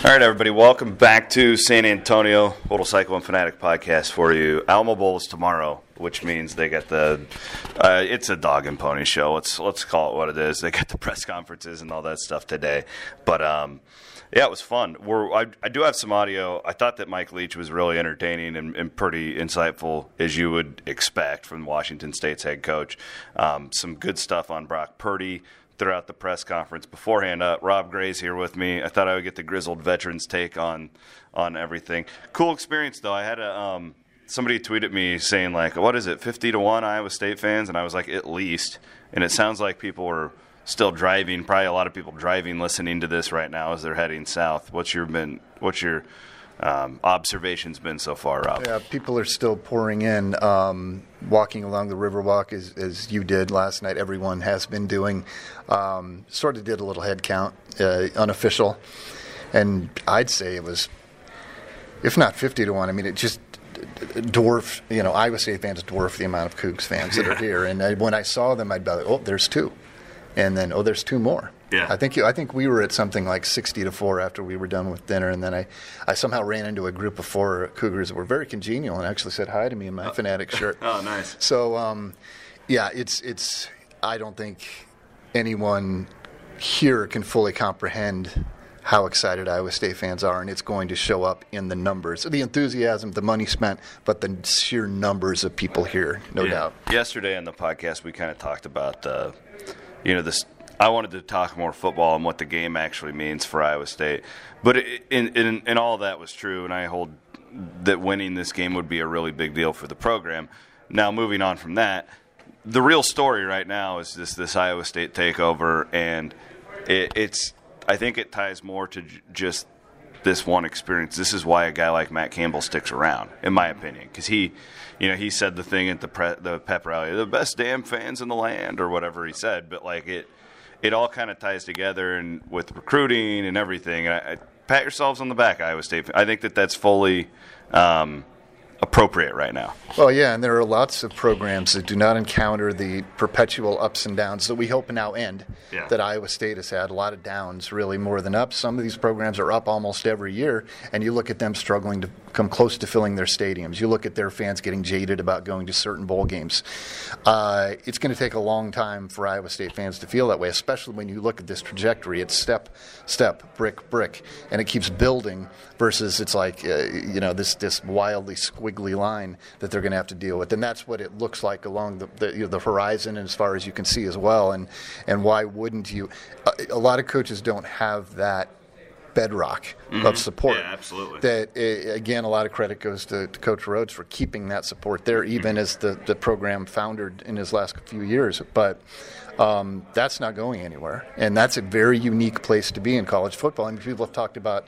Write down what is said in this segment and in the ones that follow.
All right, everybody, welcome back to San Antonio, Total Cyclone Fanatic podcast for you. Alamo Bowl is tomorrow, which means they get it's a dog and pony show. Let's call it what it is. They got the press conferences and all that stuff today. But, yeah, it was fun. I do have some audio. I thought that Mike Leach was really entertaining and pretty insightful, as you would expect from Washington State's head coach. Some good stuff on Brock Purdy throughout the press conference beforehand. Rob Gray's here with me. I thought I would get the grizzled veteran's take on everything. Cool experience, though. I had somebody tweeted me saying, like, what is it, 50-1 Iowa State fans? And I was like, at least. And it sounds like people are still driving, probably a lot of people driving, listening to this right now as they're heading south. What's your observations been so far, Rob? Yeah, people are still pouring in, walking along the Riverwalk as you did last night. Everyone has been doing. Sort of did a little head count, unofficial, and I'd say it was, if not 50-1. I mean, it just dwarfed. Iowa State fans dwarf the amount of Cougs fans that are here. And when I saw them, I'd be like, oh, there's two, and then there's two more. Yeah. I think we were at something like 60-4 after we were done with dinner, and then I somehow ran into a group of 4 Cougars that were very congenial and actually said hi to me in my Fanatic shirt. Oh, nice. So, yeah, it's. I don't think anyone here can fully comprehend how excited Iowa State fans are, and it's going to show up in the numbers, the enthusiasm, the money spent, but the sheer numbers of people here, no doubt. Yesterday on the podcast, we kind of talked about this. I wanted to talk more football and what the game actually means for Iowa State. But in all that was true, and I hold that winning this game would be a really big deal for the program. Now, moving on from that, the real story right now is this Iowa State takeover, and I think it ties more to just this one experience. This is why a guy like Matt Campbell sticks around, in my opinion, because he said the thing at the pep rally, the best damn fans in the land, or whatever he said, but like it all kind of ties together, and with recruiting and everything. I pat yourselves on the back, Iowa State. I think that's fully appropriate right now. Well, yeah, and there are lots of programs that do not encounter the perpetual ups and downs that we hope now end. Yeah. That Iowa State has had. A lot of downs, really, more than ups. Some of these programs are up almost every year, and you look at them struggling to come close to filling their stadiums. You look at their fans getting jaded about going to certain bowl games. It's going to take a long time for Iowa State fans to feel that way, especially when you look at this trajectory. It's step, brick, and it keeps building versus it's like, this wildly squiggly line that they're going to have to deal with. And that's what it looks like along the horizon and as far as you can see as well. And why wouldn't you? A lot of coaches don't have that bedrock of support. Yeah, absolutely. That, again, a lot of credit goes to Coach Rhodes for keeping that support there, even as the program foundered in his last few years. But that's not going anywhere. And that's a very unique place to be in college football. I mean, people have talked about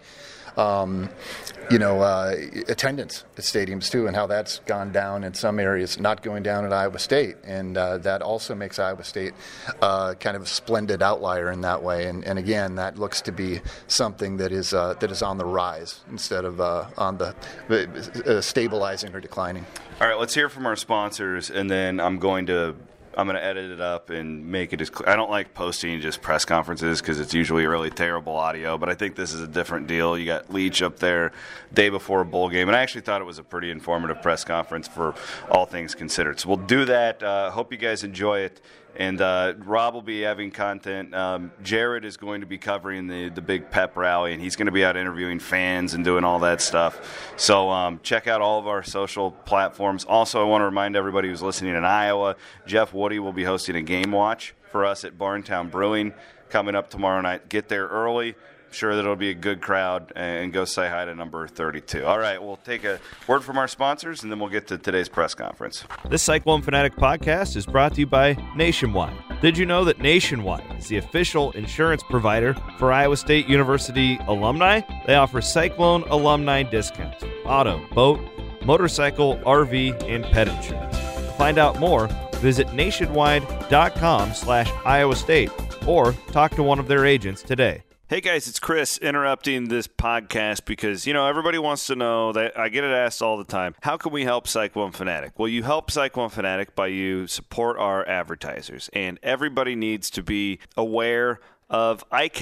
attendance at stadiums too, and how that's gone down in some areas, not going down at Iowa State, and that also makes Iowa State kind of a splendid outlier in that way. And again, that looks to be something that is on the rise instead of on the stabilizing or declining. All right, let's hear from our sponsors, and then I'm going to edit it up and make it as clear. I don't like posting just press conferences because it's usually really terrible audio, but I think this is a different deal. You got Leach up there day before a bowl game, and I actually thought it was a pretty informative press conference for all things considered. So we'll do that. Hope you guys enjoy it. And Rob will be having content. Jared is going to be covering the big pep rally, and he's going to be out interviewing fans and doing all that stuff. So check out all of our social platforms. Also, I want to remind everybody who's listening in Iowa, Jeff Woody will be hosting a game watch for us at Barntown Brewing coming up tomorrow night. Get there early. I'm sure that it'll be a good crowd, and go say hi to number 32. All right, we'll take a word from our sponsors, and then we'll get to today's press conference. This Cyclone Fanatic podcast is brought to you by Nationwide. Did you know that Nationwide is the official insurance provider for Iowa State University alumni? They offer Cyclone alumni discounts, auto, boat, motorcycle, RV, and pet insurance. To find out more, visit nationwide.com/Iowa State or talk to one of their agents today. Hey guys, it's Chris interrupting this podcast because, everybody wants to know that I get it asked all the time. How can we help Cyclone Fanatic? Well, you help Cyclone Fanatic by you support our advertisers, and everybody needs to be aware of eye care.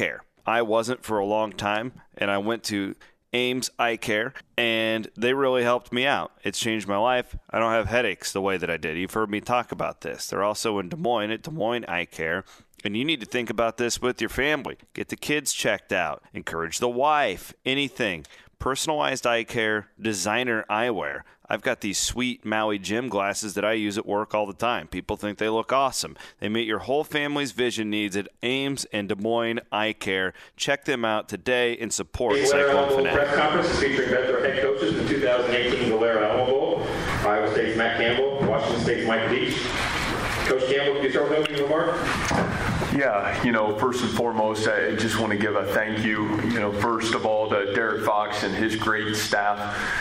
I wasn't for a long time, and I went to Ames Eye Care, and they really helped me out. It's changed my life. I don't have headaches the way that I did. You've heard me talk about this. They're also in Des Moines at Des Moines Eye Care. And you need to think about this with your family. Get the kids checked out. Encourage the wife. Anything. Personalized eye care, designer eyewear. I've got these sweet Maui gym glasses that I use at work all the time. People think they look awesome. They meet your whole family's vision needs at Ames and Des Moines Eye Care. Check them out today and support Cyclone Fanatic. Press conference is featuring our head coaches in the 2018 Valera Alamo Bowl. Iowa State's Matt Campbell, Washington State's Mike Beach. Coach Campbell, can you start with opening remark? Yeah, first and foremost, I just want to give a thank you, first of all to Derek Fox and his great staff,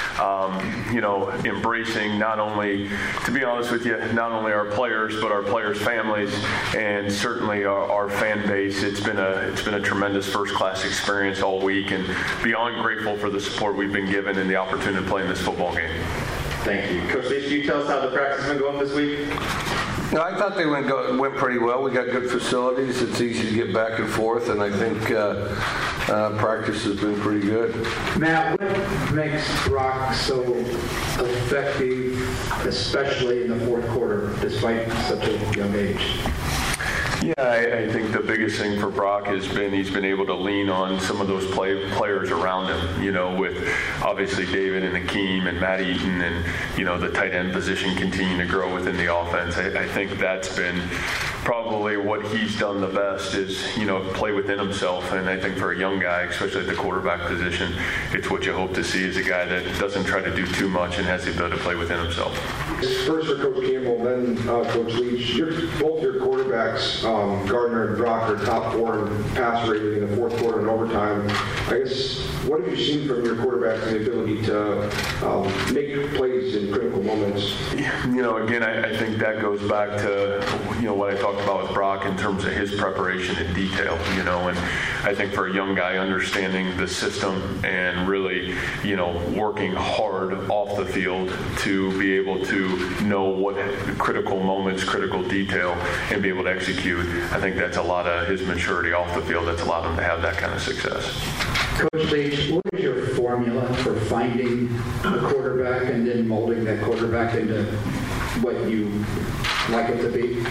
embracing not only, to be honest with you, not only our players, but our players' families, and certainly our fan base. It's been a tremendous first-class experience all week, and beyond grateful for the support we've been given and the opportunity to play in this football game. Thank you. Coach Leach, can you tell us how the practice has been going this week? No, I thought they went pretty well. We got good facilities. It's easy to get back and forth, and I think practice has been pretty good. Matt, what makes Brock so effective, especially in the fourth quarter, despite such a young age? Yeah, I think the biggest thing for Brock has been he's been able to lean on some of those players around him, with obviously David and Akeem and Matt Eaton and, the tight end position continuing to grow within the offense. I think that's been probably what he's done the best is, play within himself. And I think for a young guy, especially at the quarterback position, it's what you hope to see is a guy that doesn't try to do too much and has the ability to play within himself. First for Coach Campbell, then Coach Leach. Both your quarterbacks, Gardner and Brock, are top 4 in pass rating in the fourth quarter and overtime. I guess, what have you seen from your quarterbacks and the ability to make plays in critical moments? Again, I think that goes back to, what I talked about with Brock in terms of his preparation in detail, and I think for a young guy understanding the system and really, working hard off the field to be able to know what critical moments, critical detail, and be able to execute. I think that's a lot of his maturity off the field that's allowed him to have that kind of success. Coach Leach, what is your formula for finding a quarterback and then molding that quarterback into what you like it to be?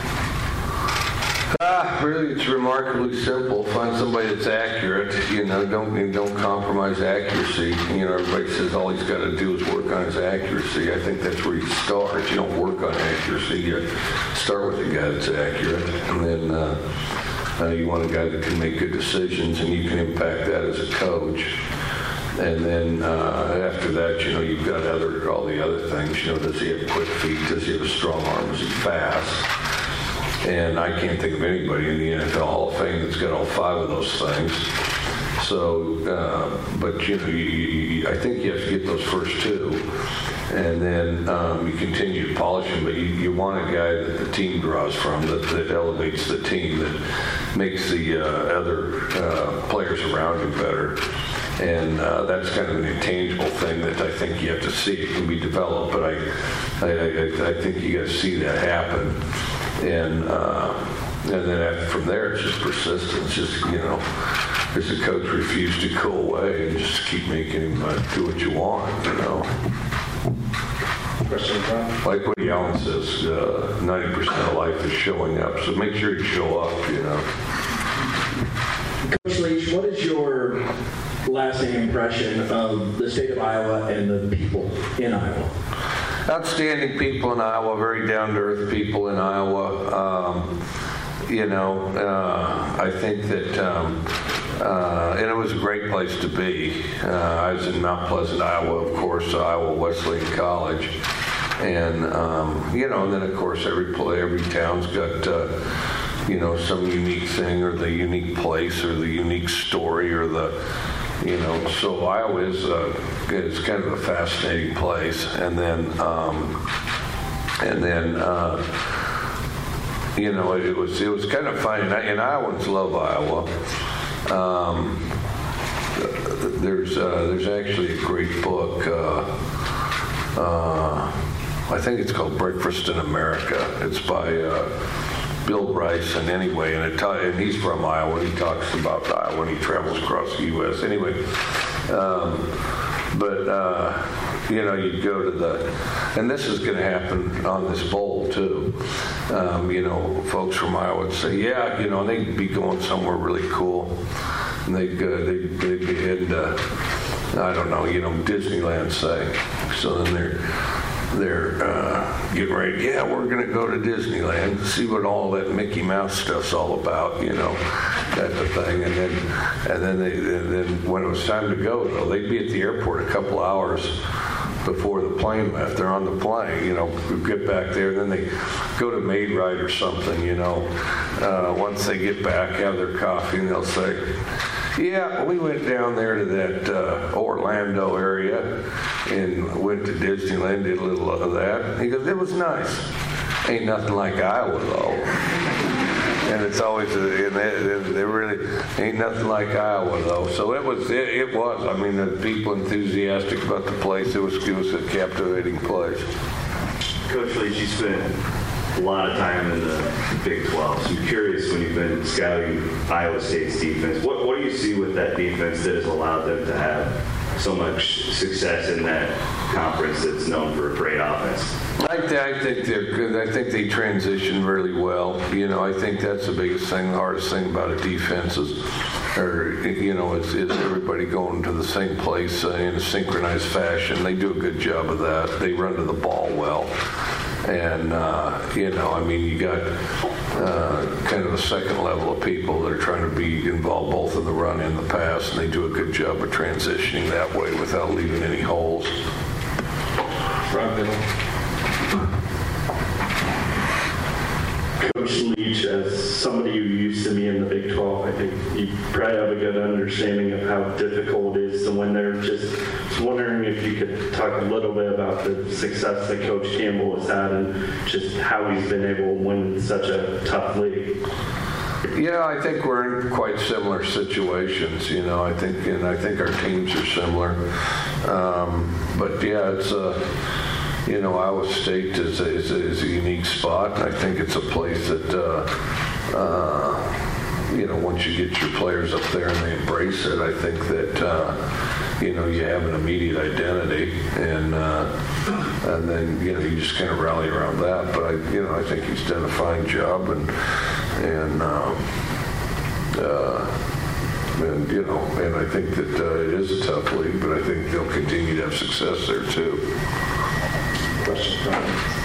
Really, it's remarkably simple. Find somebody that's accurate. Don't compromise accuracy. Everybody says all he's got to do is work on his accuracy. I think that's where you start. You don't work on accuracy. You start with a guy that's accurate, and then you want a guy that can make good decisions, and you can impact that as a coach. And then after that, you've got all the other things. Does he have quick feet? Does he have a strong arm? Is he fast? And I can't think of anybody in the NFL Hall of Fame that's got all 5 of those things. So, but I think you have to get those first 2, and then you continue to polish them. But you want a guy that the team draws from, that elevates the team, that makes the other players around him better. And that's kind of an intangible thing that I think you have to see. It can be developed, but I think you got to see that happen. And then from there, it's just persistence. Just, as a coach, refuse to go away and just keep making him do what you want, Question, Tom? Like what Allen says, 90% of life is showing up. So make sure you show up, Coach Leach, what is your lasting impression of the state of Iowa and the people in Iowa? Outstanding people in Iowa, very down-to-earth people in Iowa. I think that, and it was a great place to be. I was in Mount Pleasant, Iowa, of course, Iowa Wesleyan College. And, and then, of course, every town's got, some unique thing or the unique place or the unique story or the, so Iowa is kind of a fascinating place. And then, it was kind of funny. And Iowans love Iowa. There's actually a great book. I think it's called Breakfast in America. It's by Bill Bryson anyway, and he's from Iowa. He talks about Iowa when he travels across the U.S. Anyway, you go to and this is going to happen on this bowl too. Folks from Iowa would say, yeah, they'd be going somewhere really cool, and they'd be heading to, I don't know, Disneyland, say. So then they're getting ready. Yeah, we're going to go to Disneyland to see what all that Mickey Mouse stuff's all about, type of thing. And then when it was time to go, though, they'd be at the airport a couple hours before the plane left. They're on the plane, get back there, and then they go to Maid-Rite or something, once they get back, have their coffee, and they'll say, yeah, we went down there to that Orlando area and went to Disneyland, did a little of that. He goes, it was nice. Ain't nothing like Iowa, though. And it's always, they really ain't nothing like Iowa, though. So it was. I mean, the people enthusiastic about the place. It was a captivating place. Coach Leach, you spent a lot of time in the Big 12. So I'm curious, when you've been scouting Iowa State's defense, what do you see with that defense that has allowed them to have so much success in that conference that's known for a great offense? I think they're good. I think they transition really well. I think that's the biggest thing. The hardest thing about a defense is everybody going to the same place in a synchronized fashion. They do a good job of that. They run to the ball well. And, you got kind of a second level of people that are trying to be involved both in the run and the pass, and they do a good job of transitioning that way without leaving any holes. Coach Leach, as somebody who used to be in the Big 12, I think you probably have a good understanding of how difficult it is to win there. Just wondering if you could talk a little bit about the success that Coach Campbell has had and just how he's been able to win such a tough league. Yeah, I think we're in quite similar situations. I think our teams are similar. But yeah, it's Iowa State is a unique spot. I think it's a place that, once you get your players up there and they embrace it, I think that, you have an immediate identity, and then, you just kind of rally around that. But I think he's done a fine job, and I think that it is a tough league, but I think they'll continue to have success there too. Question from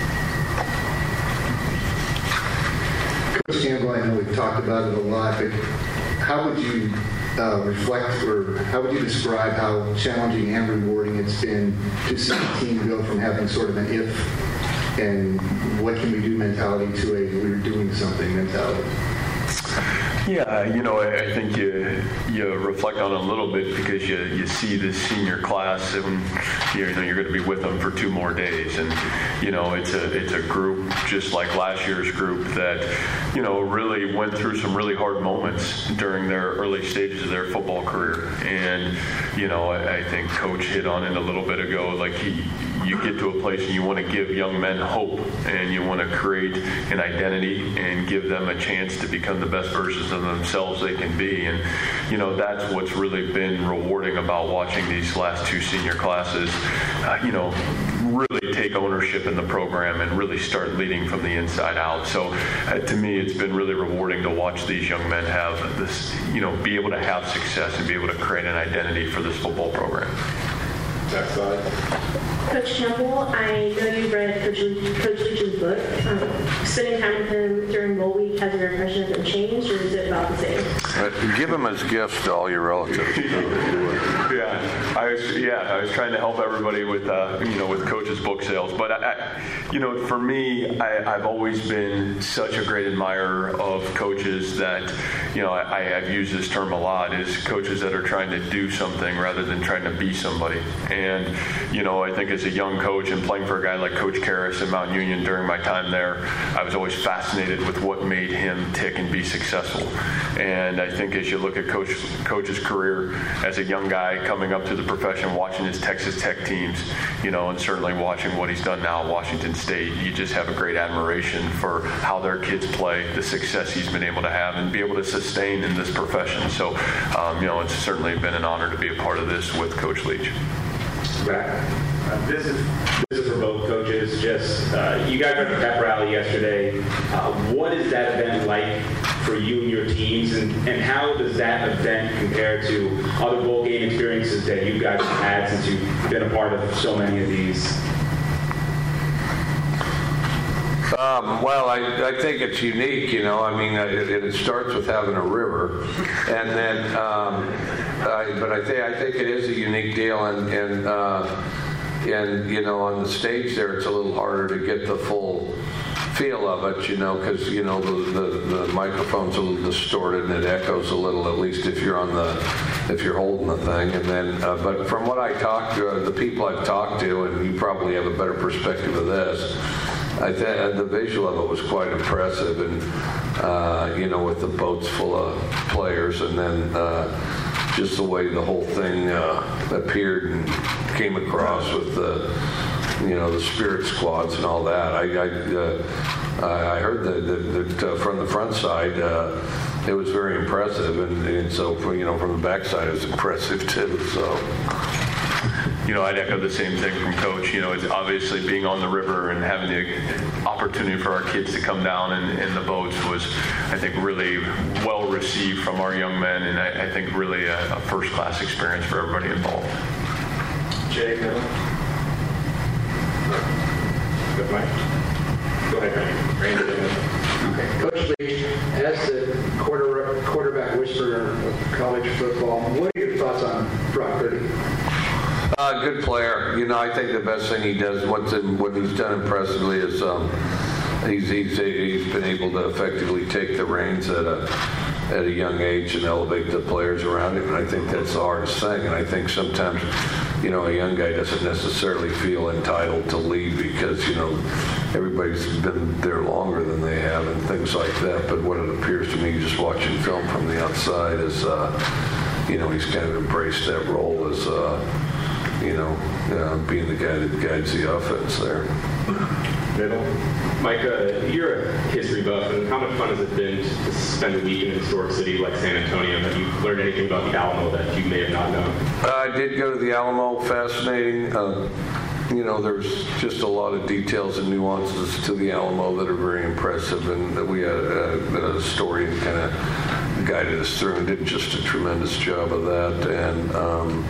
Coach Campbell, I know we've talked about it a lot, but how would you reflect, or how would you describe how challenging and rewarding it's been to see the team go from having sort of an if and what can we do mentality to a we're doing something mentality? Yeah, I think you reflect on it a little bit because you see this senior class, and you're going to be with them for 2 more days, and it's a group just like last year's group that really went through some really hard moments during their early stages of their football career, and I think Coach hit on it a little bit ago, like you get to a place and you want to give young men hope, and you want to create an identity and give them a chance to become the best versions of themselves they can be. And that's what's really been rewarding about watching these last 2 senior classes really take ownership in the program and really start leading from the inside out. So to me, it's been really rewarding to watch these young men have this, be able to have success and be able to create an identity for this football program. Next slide. Coach Campbell, I know you've read Coach Leach's book. Spending time with him during bowl week, has your impression of him changed, or is it about the same? Give him as gifts to all your relatives. I was trying to help everybody with with Coach's book sales. But for me, I've always been such a great admirer of coaches that I've used this term a lot, is coaches that are trying to do something rather than trying to be somebody. And I think as a young coach and playing for a guy like Coach Karras at Mount Union during my time there, I was always fascinated with what made him tick and be successful. And I think as you look at Coach's career as a young guy coming up to the profession, watching his Texas Tech teams, and certainly watching what he's done now at Washington State, you just have a great admiration for how their kids play, the success he's been able to have, and be able to sustain in this profession. So, it's certainly been an honor to be a part of this with Coach Leach. This is for both coaches. Just you guys were at the pep rally yesterday. What is that event like for you and your teams, and how does that event compare to other bowl game experiences that you guys have had since you've been a part of so many of these? Well, I think it's unique, it starts with having a river, and then, but I think it is a unique deal, and on the stage there, it's a little harder to get the full feel of it, because the microphone's a little distorted and it echoes a little, at least if you're holding the thing. And then, but from what I talked to, the people I've talked to, and you probably have a better perspective of this, I think the visual of it was quite impressive, and with the boats full of players, and then just the way the whole thing appeared and came across with the spirit squads and all that. I heard that from the front side it was very impressive, and so from the back side it was impressive too. So. I'd echo the same thing from Coach. It's obviously being on the river and having the opportunity for our kids to come down in the boats was, I think, really well received from our young men, and I think really a first-class experience for everybody involved. Jay, good, Mike. Go ahead, Randy. Okay. Coach Leach, as the quarterback whisperer of college football, what are your thoughts on Brock Purdy? Good player. I think the best thing he does, what he's done impressively is he's been able to effectively take the reins at a young age and elevate the players around him, and I think that's the hardest thing. And I think sometimes, a young guy doesn't necessarily feel entitled to lead because, everybody's been there longer than they have and things like that. But what it appears to me, just watching film from the outside, is, he's kind of embraced that role as, being the guy that guides the offense there. Middle. Micah, you're a history buff, and how much fun has it been to spend a week in an historic city like San Antonio? Have you learned anything about the Alamo that you may have not known? I did go to the Alamo. Fascinating. There's just a lot of details and nuances to the Alamo that are very impressive, and that we had a historian kind of guided us through and did just a tremendous job of that. And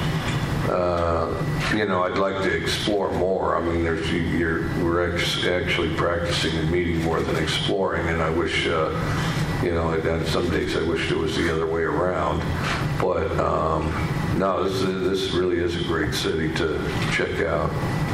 I'd like to explore more. I mean, we're actually practicing and meeting more than exploring, and I wish, some days I wished it was the other way around. But no, this really is a great city to check out.